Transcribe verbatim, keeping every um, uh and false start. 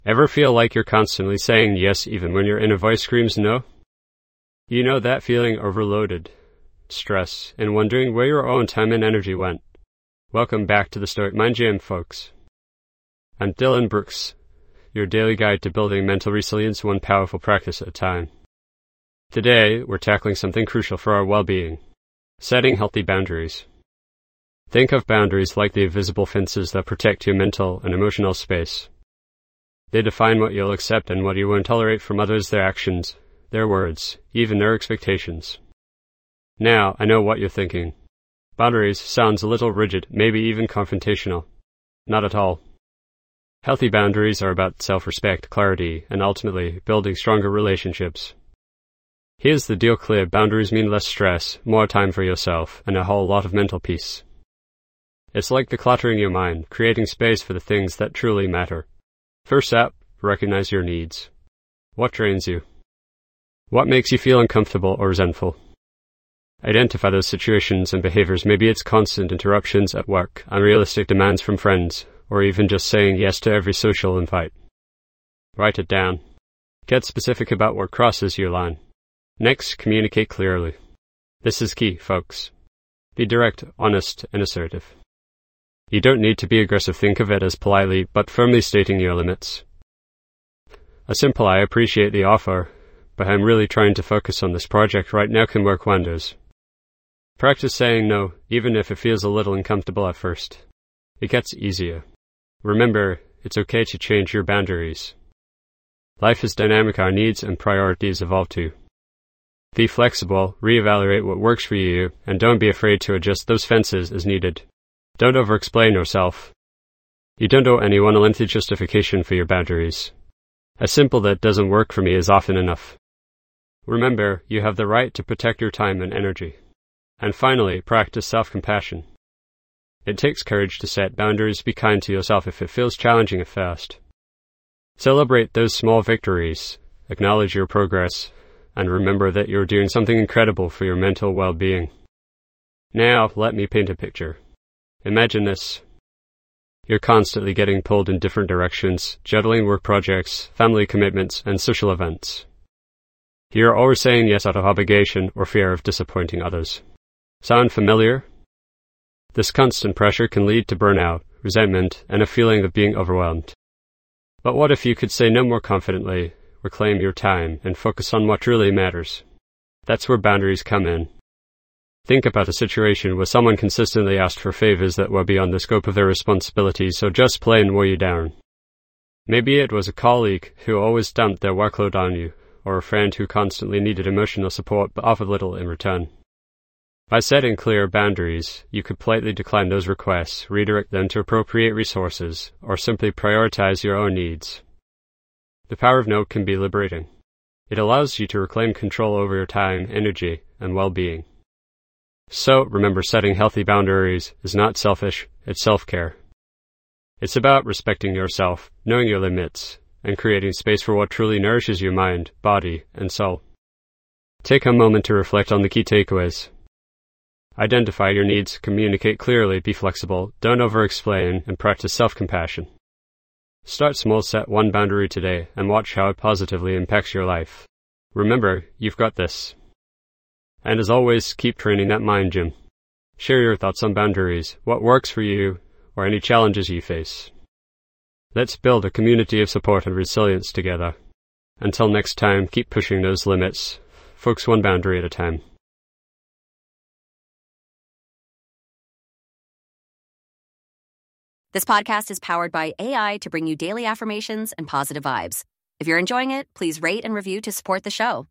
Ever feel like you're constantly saying yes even when your inner voice screams no? You know that feeling overloaded, stress, and wondering where your own time and energy went. Welcome back to the Stoic Mind Gym, folks. I'm Dylan Brooks, your daily guide to building mental resilience one powerful practice at a time. Today, we're tackling something crucial for our well-being, setting healthy boundaries. Think of boundaries like the invisible fences that protect your mental and emotional space. They define what you'll accept and what you won't tolerate from others, their actions, their words, even their expectations. Now, I know what you're thinking. Boundaries sounds a little rigid, maybe even confrontational. Not at all. Healthy boundaries are about self-respect, clarity, and ultimately building stronger relationships. Here's the deal clear: boundaries mean less stress, more time for yourself, and a whole lot of mental peace. It's like decluttering your mind, creating space for the things that truly matter. First up, recognize your needs. What drains you? What makes you feel uncomfortable or resentful? Identify those situations and behaviors. Maybe it's constant interruptions at work, unrealistic demands from friends, or even just saying yes to every social invite. Write it down. Get specific about what crosses your line. Next, communicate clearly. This is key, folks. Be direct, honest, and assertive. You don't need to be aggressive. Think of it as politely but firmly stating your limits. A simple "I appreciate the offer, but I'm really trying to focus on this project right now" can work wonders. Practice saying no, even if it feels a little uncomfortable at first. It gets easier. Remember, it's okay to change your boundaries. Life is dynamic. Our needs and priorities evolve too. Be flexible, reevaluate what works for you, and don't be afraid to adjust those fences as needed. Don't over-explain yourself. You don't owe anyone a lengthy justification for your boundaries. A simple "that doesn't work for me" is often enough. Remember, you have the right to protect your time and energy. And finally, practice self-compassion. It takes courage to set boundaries. Be kind to yourself if it feels challenging at first. Celebrate those small victories, acknowledge your progress, and remember that you're doing something incredible for your mental well-being. Now, let me paint a picture. Imagine this. You're constantly getting pulled in different directions, juggling work projects, family commitments, and social events. You're always saying yes out of obligation or fear of disappointing others. Sound familiar? This constant pressure can lead to burnout, resentment, and a feeling of being overwhelmed. But what if you could say no more confidently, reclaim your time, and focus on what truly matters? That's where boundaries come in. Think about a situation where someone consistently asked for favors that were beyond the scope of their responsibilities or just plain wore you down. Maybe it was a colleague who always dumped their workload on you, or a friend who constantly needed emotional support but offered little in return. By setting clear boundaries, you could politely decline those requests, redirect them to appropriate resources, or simply prioritize your own needs. The power of no can be liberating. It allows you to reclaim control over your time, energy, and well-being. So, remember, setting healthy boundaries is not selfish, it's self-care. It's about respecting yourself, knowing your limits, and creating space for what truly nourishes your mind, body, and soul. Take a moment to reflect on the key takeaways. Identify your needs, communicate clearly, be flexible, don't over-explain, and practice self-compassion. Start small, set one boundary today, and watch how it positively impacts your life. Remember, you've got this. And as always, keep training that mind gym. Share your thoughts on boundaries, what works for you, or any challenges you face. Let's build a community of support and resilience together. Until next time, keep pushing those limits. Focus one boundary at a time. This podcast is powered by A I to bring you daily affirmations and positive vibes. If you're enjoying it, please rate and review to support the show.